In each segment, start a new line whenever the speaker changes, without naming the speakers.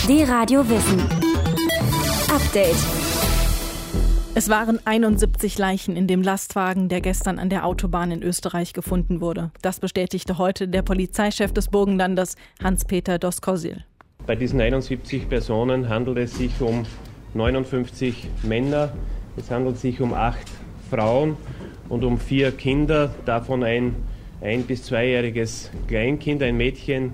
D-Radio Wissen. Update.
Es waren 71 Leichen in dem Lastwagen, der gestern an der Autobahn in Österreich gefunden wurde. Das bestätigte heute der Polizeichef des Burgenlandes, Hans-Peter Doskozil.
Bei diesen 71 Personen handelt es sich um 59 Männer, es handelt sich um 8 Frauen und um 4 Kinder, davon ein 1- bis 2-jähriges Kleinkind, ein Mädchen,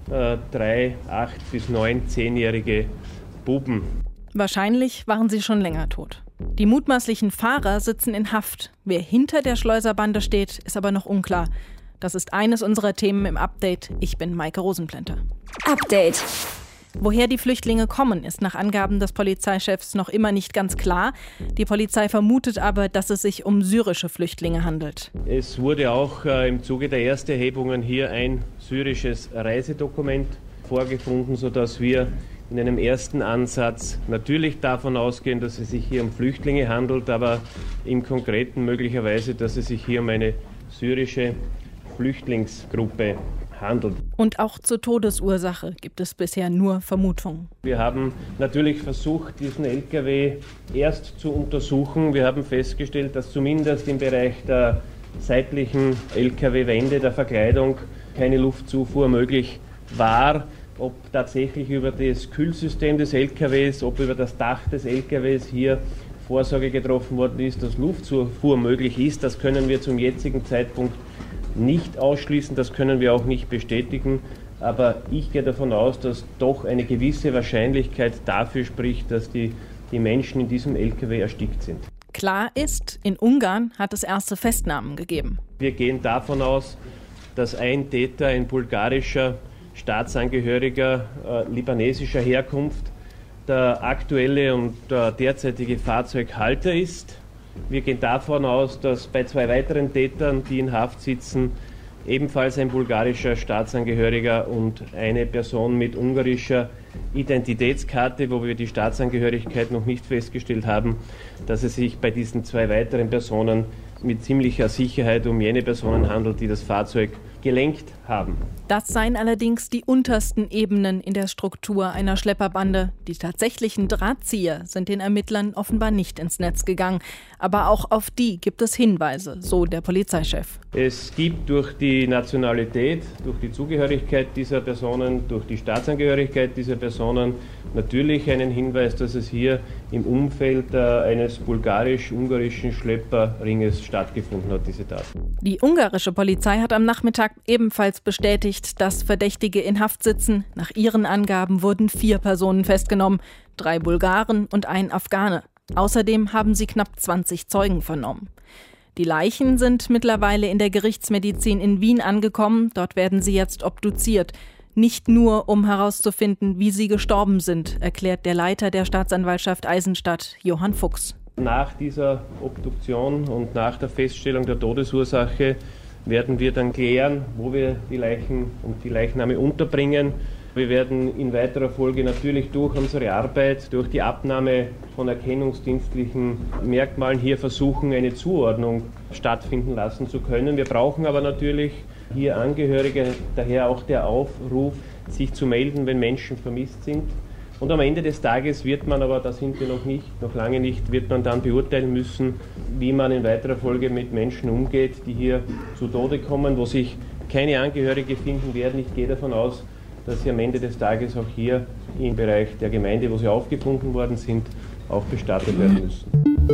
3, 8 bis 9, 10-jährige Buben.
Wahrscheinlich waren sie schon länger tot. Die mutmaßlichen Fahrer sitzen in Haft. Wer hinter der Schleuserbande steht, ist aber noch unklar. Das ist eines unserer Themen im Update. Ich bin Maike Rosenplanter.
Update.
Woher die Flüchtlinge kommen, ist nach Angaben des Polizeichefs noch immer nicht ganz klar. Die Polizei vermutet aber, dass es sich um syrische Flüchtlinge handelt.
Es wurde auch im Zuge der Ersterhebungen hier ein syrisches Reisedokument vorgefunden, sodass wir in einem ersten Ansatz natürlich davon ausgehen, dass es sich hier um Flüchtlinge handelt, aber im Konkreten möglicherweise, dass es sich hier um eine syrische Flüchtlingsgruppe handelt.
Und auch zur Todesursache gibt es bisher nur Vermutungen.
Wir haben natürlich versucht, diesen LKW erst zu untersuchen. Wir haben festgestellt, dass zumindest im Bereich der seitlichen LKW-Wände, der Verkleidung, keine Luftzufuhr möglich war. Ob tatsächlich über das Kühlsystem des LKWs, ob über das Dach des LKWs hier Vorsorge getroffen worden ist, dass Luftzufuhr möglich ist, das können wir zum jetzigen Zeitpunkt nicht ausschließen, das können wir auch nicht bestätigen. Aber ich gehe davon aus, dass doch eine gewisse Wahrscheinlichkeit dafür spricht, dass die Menschen in diesem LKW erstickt sind.
Klar ist, in Ungarn hat es erste Festnahmen gegeben.
Wir gehen davon aus, dass ein Täter, ein bulgarischer Staatsangehöriger libanesischer Herkunft, der aktuelle und derzeitige Fahrzeughalter ist. Wir gehen davon aus, dass bei 2 weiteren Tätern, die in Haft sitzen, ebenfalls ein bulgarischer Staatsangehöriger und eine Person mit ungarischer Identitätskarte, wo wir die Staatsangehörigkeit noch nicht festgestellt haben, dass es sich bei diesen 2 weiteren Personen mit ziemlicher Sicherheit um jene Personen handelt, die das Fahrzeug gelenkt haben.
Das seien allerdings die untersten Ebenen in der Struktur einer Schlepperbande. Die tatsächlichen Drahtzieher sind den Ermittlern offenbar nicht ins Netz gegangen. Aber auch auf die gibt es Hinweise, so der Polizeichef.
Es gibt durch die Nationalität, durch die Zugehörigkeit dieser Personen, durch die Staatsangehörigkeit dieser Personen natürlich einen Hinweis, dass es hier im Umfeld eines bulgarisch-ungarischen Schlepperringes stattgefunden hat, diese Tat.
Die ungarische Polizei hat am Nachmittag ebenfalls bestätigt, dass Verdächtige in Haft sitzen. Nach ihren Angaben wurden 4 Personen festgenommen, 3 Bulgaren und ein Afghane. Außerdem haben sie knapp 20 Zeugen vernommen. Die Leichen sind mittlerweile in der Gerichtsmedizin in Wien angekommen. Dort werden sie jetzt obduziert. Nicht nur, um herauszufinden, wie sie gestorben sind, erklärt der Leiter der Staatsanwaltschaft Eisenstadt, Johann Fuchs.
Nach dieser Obduktion und nach der Feststellung der Todesursache werden wir dann klären, wo wir die Leichen und die Leichname unterbringen. Wir werden in weiterer Folge natürlich durch unsere Arbeit, durch die Abnahme von erkennungsdienstlichen Merkmalen hier versuchen, eine Zuordnung stattfinden lassen zu können. Wir brauchen aber natürlich hier Angehörige, daher auch der Aufruf, sich zu melden, wenn Menschen vermisst sind. Und am Ende des Tages wird man, aber da sind wir noch lange nicht, wird man dann beurteilen müssen, wie man in weiterer Folge mit Menschen umgeht, die hier zu Tode kommen, wo sich keine Angehörige finden werden. Ich gehe davon aus, dass sie am Ende des Tages auch hier im Bereich der Gemeinde, wo sie aufgefunden worden sind, auch bestattet werden müssen.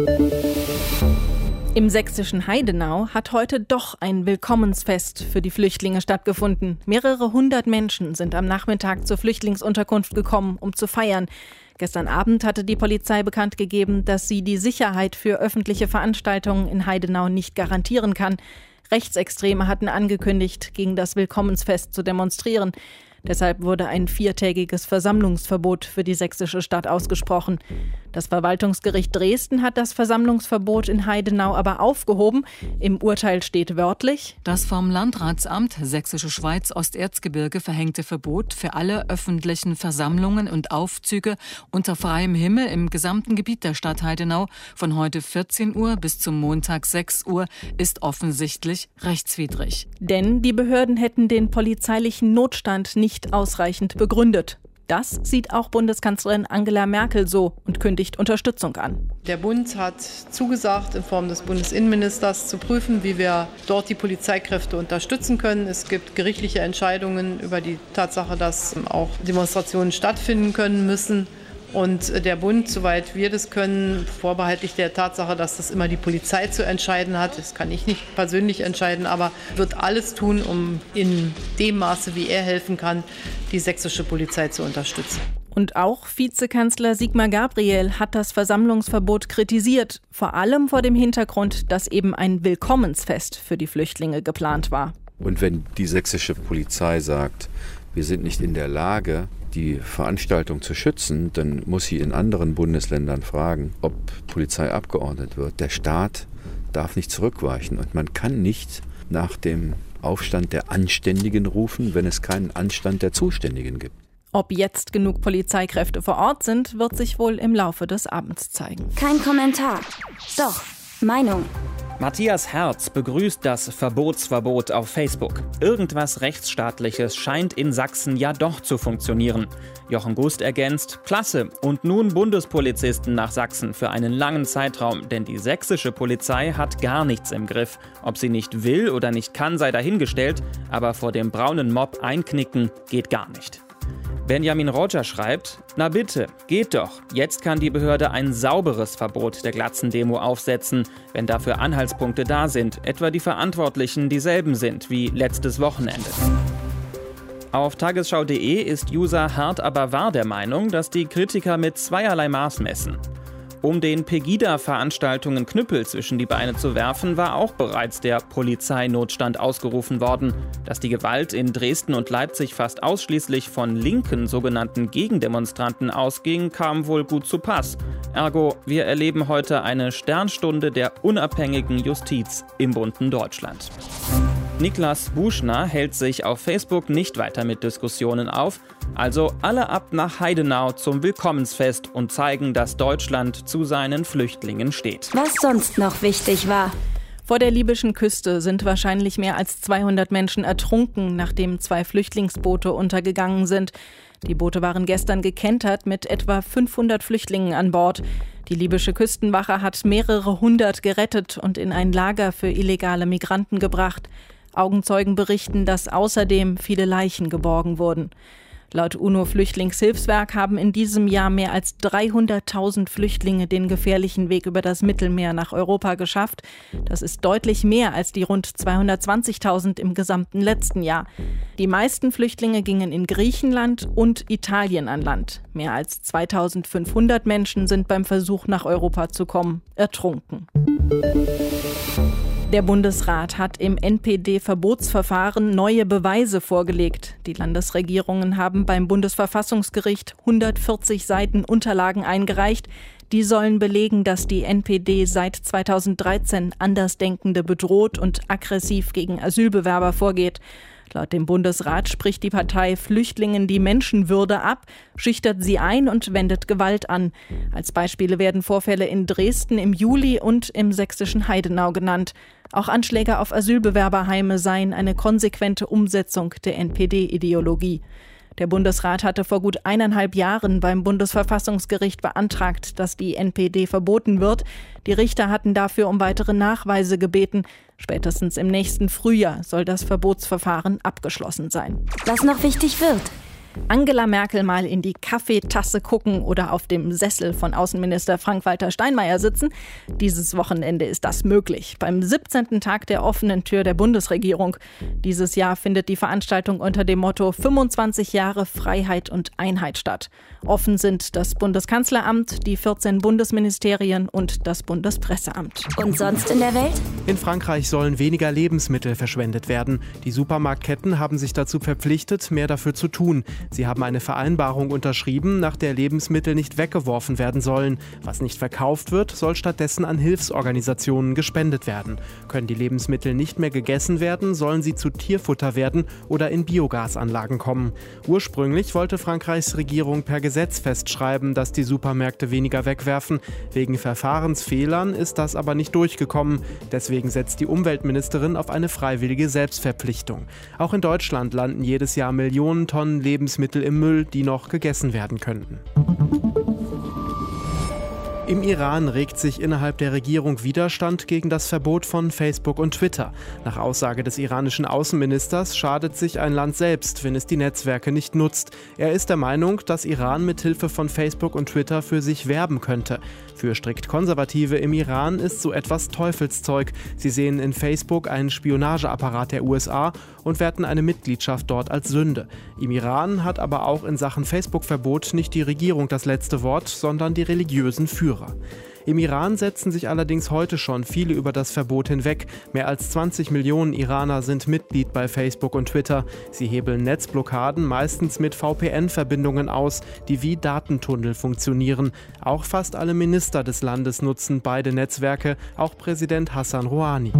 Im sächsischen Heidenau hat heute doch ein Willkommensfest für die Flüchtlinge stattgefunden. Mehrere hundert Menschen sind am Nachmittag zur Flüchtlingsunterkunft gekommen, um zu feiern. Gestern Abend hatte die Polizei bekannt gegeben, dass sie die Sicherheit für öffentliche Veranstaltungen in Heidenau nicht garantieren kann. Rechtsextreme hatten angekündigt, gegen das Willkommensfest zu demonstrieren. Deshalb wurde ein 4-tägiges Versammlungsverbot für die sächsische Stadt ausgesprochen. Das Verwaltungsgericht Dresden hat das Versammlungsverbot in Heidenau aber aufgehoben. Im Urteil steht wörtlich:
Das vom Landratsamt Sächsische Schweiz Osterzgebirge verhängte Verbot für alle öffentlichen Versammlungen und Aufzüge unter freiem Himmel im gesamten Gebiet der Stadt Heidenau von heute 14 Uhr bis zum Montag 6 Uhr ist offensichtlich rechtswidrig.
Denn die Behörden hätten den polizeilichen Notstand nicht ausreichend begründet. Das sieht auch Bundeskanzlerin Angela Merkel so und kündigt Unterstützung an.
Der Bund hat zugesagt, in Form des Bundesinnenministers zu prüfen, wie wir dort die Polizeikräfte unterstützen können. Es gibt gerichtliche Entscheidungen über die Tatsache, dass auch Demonstrationen stattfinden können müssen. Und der Bund, soweit wir das können, vorbehaltlich der Tatsache, dass das immer die Polizei zu entscheiden hat, das kann ich nicht persönlich entscheiden, aber wird alles tun, um in dem Maße, wie er helfen kann, die sächsische Polizei zu unterstützen.
Und auch Vizekanzler Sigmar Gabriel hat das Versammlungsverbot kritisiert, vor allem vor dem Hintergrund, dass eben ein Willkommensfest für die Flüchtlinge geplant war.
Und wenn die sächsische Polizei sagt, wir sind nicht in der Lage, die Veranstaltung zu schützen, dann muss sie in anderen Bundesländern fragen, ob Polizei abgeordnet wird. Der Staat darf nicht zurückweichen und man kann nicht nach dem Aufstand der Anständigen rufen, wenn es keinen Anstand der Zuständigen gibt.
Ob jetzt genug Polizeikräfte vor Ort sind, wird sich wohl im Laufe des Abends zeigen.
Kein Kommentar. Doch, Meinung.
Matthias Herz begrüßt das Verbotsverbot auf Facebook. Irgendwas Rechtsstaatliches scheint in Sachsen ja doch zu funktionieren. Jochen Gust ergänzt, klasse, und nun Bundespolizisten nach Sachsen für einen langen Zeitraum, denn die sächsische Polizei hat gar nichts im Griff. Ob sie nicht will oder nicht kann, sei dahingestellt, aber vor dem braunen Mob einknicken geht gar nicht. Benjamin Roger schreibt, na bitte, geht doch. Jetzt kann die Behörde ein sauberes Verbot der Glatzen-Demo aufsetzen, wenn dafür Anhaltspunkte da sind, etwa die Verantwortlichen dieselben sind wie letztes Wochenende. Auf tagesschau.de ist User Hart aber wahr der Meinung, dass die Kritiker mit zweierlei Maß messen. Um den Pegida-Veranstaltungen Knüppel zwischen die Beine zu werfen, war auch bereits der Polizeinotstand ausgerufen worden. Dass die Gewalt in Dresden und Leipzig fast ausschließlich von linken sogenannten Gegendemonstranten ausging, kam wohl gut zu Pass. Ergo, wir erleben heute eine Sternstunde der unabhängigen Justiz im bunten Deutschland. Niklas Buschner hält sich auf Facebook nicht weiter mit Diskussionen auf. Also alle ab nach Heidenau zum Willkommensfest und zeigen, dass Deutschland zu seinen Flüchtlingen steht.
Was sonst noch wichtig war.
Vor der libyschen Küste sind wahrscheinlich mehr als 200 Menschen ertrunken, nachdem 2 Flüchtlingsboote untergegangen sind. Die Boote waren gestern gekentert mit etwa 500 Flüchtlingen an Bord. Die libysche Küstenwache hat mehrere hundert gerettet und in ein Lager für illegale Migranten gebracht. Augenzeugen berichten, dass außerdem viele Leichen geborgen wurden. Laut UNO-Flüchtlingshilfswerk haben in diesem Jahr mehr als 300.000 Flüchtlinge den gefährlichen Weg über das Mittelmeer nach Europa geschafft. Das ist deutlich mehr als die rund 220.000 im gesamten letzten Jahr. Die meisten Flüchtlinge gingen in Griechenland und Italien an Land. Mehr als 2.500 Menschen sind beim Versuch, nach Europa zu kommen, ertrunken. Der Bundesrat hat im NPD-Verbotsverfahren neue Beweise vorgelegt. Die Landesregierungen haben beim Bundesverfassungsgericht 140 Seiten Unterlagen eingereicht. Die sollen belegen, dass die NPD seit 2013 Andersdenkende bedroht und aggressiv gegen Asylbewerber vorgeht. Laut dem Bundesrat spricht die Partei Flüchtlingen die Menschenwürde ab, schüchtert sie ein und wendet Gewalt an. Als Beispiele werden Vorfälle in Dresden im Juli und im sächsischen Heidenau genannt. Auch Anschläge auf Asylbewerberheime seien eine konsequente Umsetzung der NPD-Ideologie. Der Bundesrat hatte vor gut 1,5 Jahren beim Bundesverfassungsgericht beantragt, dass die NPD verboten wird. Die Richter hatten dafür um weitere Nachweise gebeten. Spätestens im nächsten Frühjahr soll das Verbotsverfahren abgeschlossen sein.
Was noch wichtig wird.
Angela Merkel mal in die Kaffeetasse gucken oder auf dem Sessel von Außenminister Frank-Walter Steinmeier sitzen. Dieses Wochenende ist das möglich. Beim 17. Tag der offenen Tür der Bundesregierung. Dieses Jahr findet die Veranstaltung unter dem Motto 25 Jahre Freiheit und Einheit statt. Offen sind das Bundeskanzleramt, die 14 Bundesministerien und das Bundespresseamt.
Und sonst in der Welt?
In Frankreich sollen weniger Lebensmittel verschwendet werden. Die Supermarktketten haben sich dazu verpflichtet, mehr dafür zu tun. Sie haben eine Vereinbarung unterschrieben, nach der Lebensmittel nicht weggeworfen werden sollen. Was nicht verkauft wird, soll stattdessen an Hilfsorganisationen gespendet werden. Können die Lebensmittel nicht mehr gegessen werden, sollen sie zu Tierfutter werden oder in Biogasanlagen kommen. Ursprünglich wollte Frankreichs Regierung per Gesetz festschreiben, dass die Supermärkte weniger wegwerfen. Wegen Verfahrensfehlern ist das aber nicht durchgekommen. Deswegen setzt die Umweltministerin auf eine freiwillige Selbstverpflichtung. Auch in Deutschland landen jedes Jahr Millionen Tonnen Lebensmittel Lebensmittel im Müll, die noch gegessen werden könnten. Im Iran regt sich innerhalb der Regierung Widerstand gegen das Verbot von Facebook und Twitter. Nach Aussage des iranischen Außenministers schadet sich ein Land selbst, wenn es die Netzwerke nicht nutzt. Er ist der Meinung, dass Iran mit Hilfe von Facebook und Twitter für sich werben könnte. Für strikt Konservative im Iran ist so etwas Teufelszeug. Sie sehen in Facebook einen Spionageapparat der USA und werten eine Mitgliedschaft dort als Sünde. Im Iran hat aber auch in Sachen Facebook-Verbot nicht die Regierung das letzte Wort, sondern die religiösen Führer. Im Iran setzen sich allerdings heute schon viele über das Verbot hinweg. Mehr als 20 Millionen Iraner sind Mitglied bei Facebook und Twitter. Sie hebeln Netzblockaden meistens mit VPN-Verbindungen aus, die wie Datentunnel funktionieren. Auch fast alle Minister des Landes nutzen beide Netzwerke, auch Präsident Hassan Rouhani.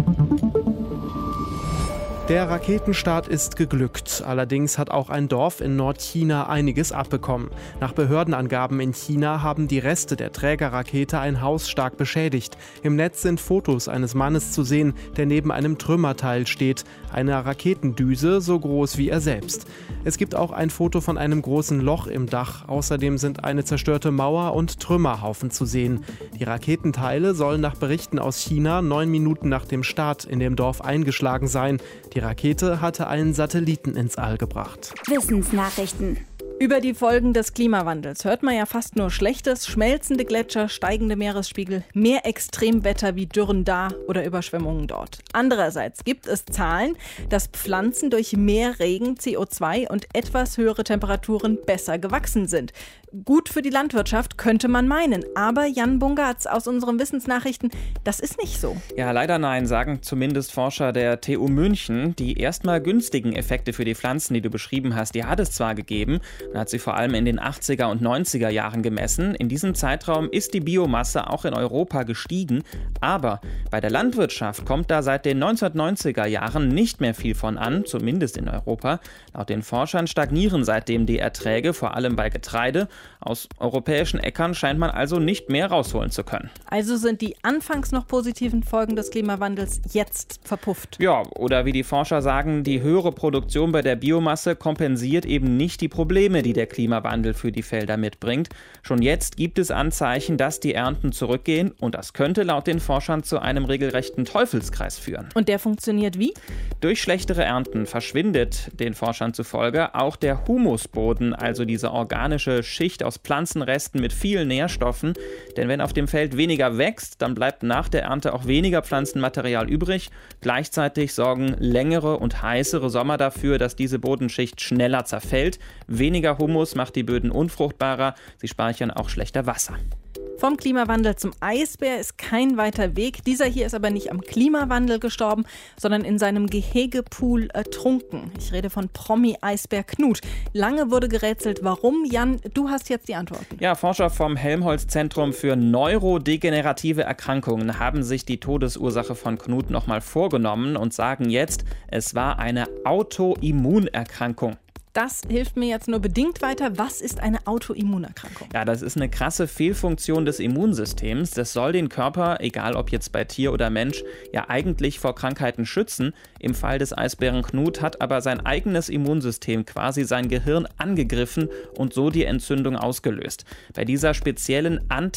Der Raketenstart ist geglückt. Allerdings hat auch ein Dorf in Nordchina einiges abbekommen. Nach Behördenangaben in China haben die Reste der Trägerrakete ein Haus stark beschädigt. Im Netz sind Fotos eines Mannes zu sehen, der neben einem Trümmerteil steht. Eine Raketendüse so groß wie er selbst. Es gibt auch ein Foto von einem großen Loch im Dach. Außerdem sind eine zerstörte Mauer und Trümmerhaufen zu sehen. Die Raketenteile sollen nach Berichten aus China 9 Minuten nach dem Start in dem Dorf eingeschlagen sein. Die Rakete hatte einen Satelliten ins All gebracht.
Wissensnachrichten.
Über die Folgen des Klimawandels hört man ja fast nur Schlechtes. Schmelzende Gletscher, steigende Meeresspiegel, mehr Extremwetter wie Dürren da oder Überschwemmungen dort. Andererseits gibt es Zahlen, dass Pflanzen durch mehr Regen, CO2 und etwas höhere Temperaturen besser gewachsen sind. Gut für die Landwirtschaft, könnte man meinen. Aber Jan Bungartz aus unseren Wissensnachrichten, das ist nicht so.
Ja, leider nein, sagen zumindest Forscher der TU München. Die erstmal günstigen Effekte für die Pflanzen, die du beschrieben hast, die hat es zwar gegeben, man hat sie vor allem in den 80er und 90er Jahren gemessen. In diesem Zeitraum ist die Biomasse auch in Europa gestiegen. Aber bei der Landwirtschaft kommt da seit den 1990er Jahren nicht mehr viel von an, zumindest in Europa. Laut den Forschern stagnieren seitdem die Erträge, vor allem bei Getreide. Aus europäischen Äckern scheint man also nicht mehr rausholen zu können.
Also sind die anfangs noch positiven Folgen des Klimawandels jetzt verpufft?
Ja, oder wie die Forscher sagen, die höhere Produktion bei der Biomasse kompensiert eben nicht die Probleme, die der Klimawandel für die Felder mitbringt. Schon jetzt gibt es Anzeichen, dass die Ernten zurückgehen und das könnte laut den Forschern zu einem regelrechten Teufelskreis führen.
Und der funktioniert wie?
Durch schlechtere Ernten verschwindet den Forschern zufolge auch der Humusboden, also diese organische Schicht aus Pflanzenresten mit vielen Nährstoffen. Denn wenn auf dem Feld weniger wächst, dann bleibt nach der Ernte auch weniger Pflanzenmaterial übrig. Gleichzeitig sorgen längere und heißere Sommer dafür, dass diese Bodenschicht schneller zerfällt. Weniger Humus macht die Böden unfruchtbarer, sie speichern auch schlechter Wasser.
Vom Klimawandel zum Eisbär ist kein weiter Weg. Dieser hier ist aber nicht am Klimawandel gestorben, sondern in seinem Gehegepool ertrunken. Ich rede von Promi-Eisbär Knut. Lange wurde gerätselt, warum. Jan, du hast jetzt die Antworten.
Ja, Forscher vom Helmholtz-Zentrum für neurodegenerative Erkrankungen haben sich die Todesursache von Knut nochmal vorgenommen und sagen jetzt, es war eine Autoimmunerkrankung.
Das hilft mir jetzt nur bedingt weiter. Was ist eine Autoimmunerkrankung?
Ja, das ist eine krasse Fehlfunktion des Immunsystems. Das soll den Körper, egal ob jetzt bei Tier oder Mensch, ja eigentlich vor Krankheiten schützen. Im Fall des Eisbären Knut hat aber sein eigenes Immunsystem quasi sein Gehirn angegriffen und so die Entzündung ausgelöst. Bei dieser speziellen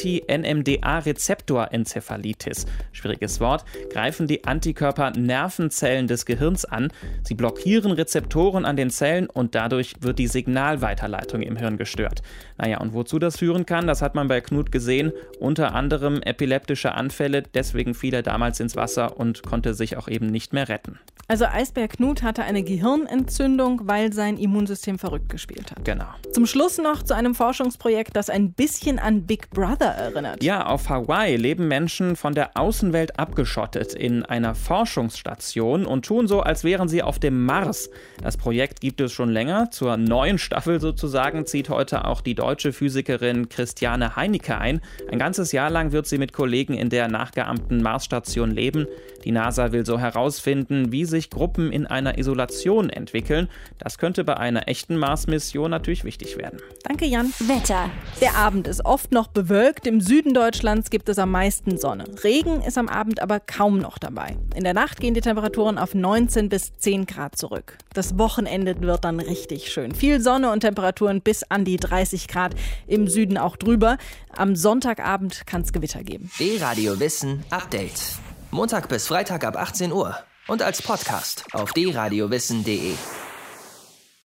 Anti-NMDA-Rezeptor-Enzephalitis, schwieriges Wort, greifen die Antikörper Nervenzellen des Gehirns an. Sie blockieren Rezeptoren an den Zellen und dadurch wird die Signalweiterleitung im Hirn gestört. Naja, und wozu das führen kann, das hat man bei Knut gesehen. Unter anderem epileptische Anfälle, deswegen fiel er damals ins Wasser und konnte sich auch eben nicht mehr retten.
Also Eisbär Knut hatte eine Gehirnentzündung, weil sein Immunsystem verrückt gespielt hat.
Genau.
Zum Schluss noch zu einem Forschungsprojekt, das ein bisschen an Big Brother erinnert.
Ja, auf Hawaii leben Menschen von der Außenwelt abgeschottet in einer Forschungsstation und tun so, als wären sie auf dem Mars. Das Projekt gibt es schon länger. Zur neuen Staffel sozusagen zieht heute auch die deutsche Physikerin Christiane Heinecke ein. Ein ganzes Jahr lang wird sie mit Kollegen in der nachgeahmten Marsstation leben. Die NASA will so herausfinden, wie sich Gruppen in einer Isolation entwickeln. Das könnte bei einer echten Mars-Mission natürlich wichtig werden.
Danke, Jan.
Wetter.
Der Abend ist oft noch bewölkt. Im Süden Deutschlands gibt es am meisten Sonne. Regen ist am Abend aber kaum noch dabei. In der Nacht gehen die Temperaturen auf 19 bis 10 Grad zurück. Das Wochenende wird dann richtig richtig schön. Viel Sonne und Temperaturen bis an die 30 Grad, im Süden auch drüber. Am Sonntagabend kann es Gewitter geben.
D-Radio Wissen Update. Montag bis Freitag ab 18 Uhr und als Podcast auf drradiowissen.de.